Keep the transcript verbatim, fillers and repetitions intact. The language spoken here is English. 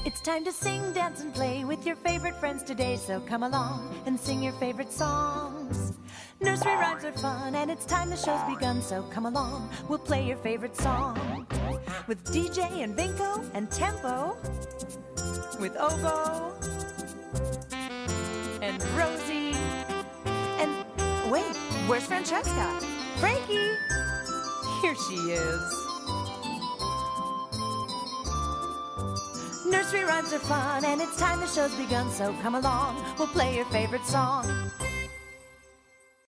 It's time to sing, dance, and play with your favorite friends today. So come along and sing your favorite songs. Nursery rhymes are fun, and it's time the show's begun. So come along, we'll play your favorite song. With D J and Vinko and Tempo. With Obo and Rosie. And wait, where's Francesca? Frankie! Here she is. Nursery rhymes are fun, and it's time the show's begun. So come along, we'll play your favorite song.